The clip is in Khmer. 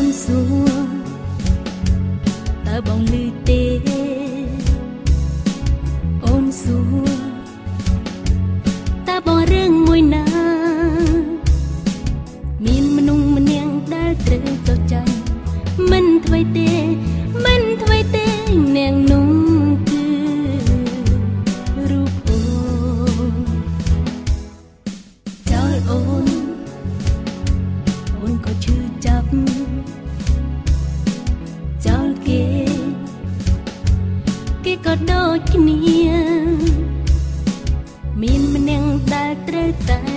សួរតើបងឮទេអូនសួរតើបងរឿងមួយណាមានមនុស្សម្នាងដែលត្រូវចោទចាញ់មិនថ្មីទេមិនថ្មីទេនាងនោះគឺរូបអូនចោលអូនក៏ឈឺចាប់ចោលគេក៏ដូចគ្នាមានម្នាក់ដែលត្រូវតែ